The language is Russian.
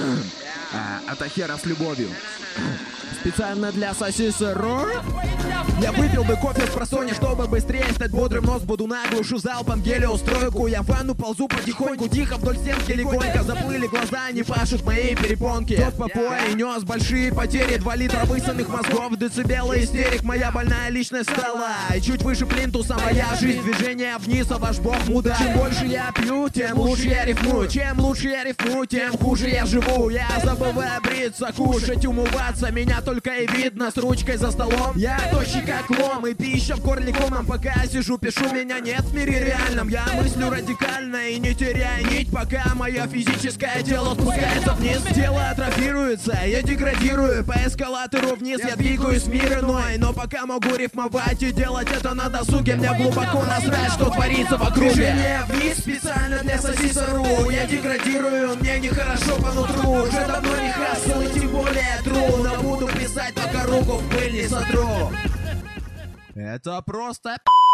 Атахера с любовью. Специально для сосиса Ро. Я выпил бы кофе с просонья, чтобы быстрее стать бодрым. Нос буду наглушу залпом гелиостройку. Я в ванну ползу потихоньку, тихо вдоль стенки легонько. Заплыли глаза, не пашут мои перепонки. Тот по пояс нес большие потери, 2 литра высосанных мозгов, децибелы истерик. Моя больная личность стала и чуть выше плинтуса моя жизнь. Движение вниз, а ваш бог мудак. Чем больше я пью, тем лучше я рифмую. Чем лучше я рифмую, тем хуже я живу. Я забываю бриться, кушать, умываться. Меня только и видно с ручкой за столом. Я тощий как лом, и пища в горле комом. Пока я сижу, пишу, меня нет в мире реальном. Я мыслю радикально и не теряю нить, пока мое физическое тело спускается вниз. Тело атрофируется, я деградирую по эскалатору вниз. Я двигаюсь в мир иной, но пока могу рифмовать и делать это на досуге. Мне глубоко насрать, что творится вокруг. Движение вниз специально для сосиса Ру. Я деградирую, мне нехорошо по нутру. Уже давно не хасл и тем более тру, но буду писать, пока руку в пыль не сотру. Это просто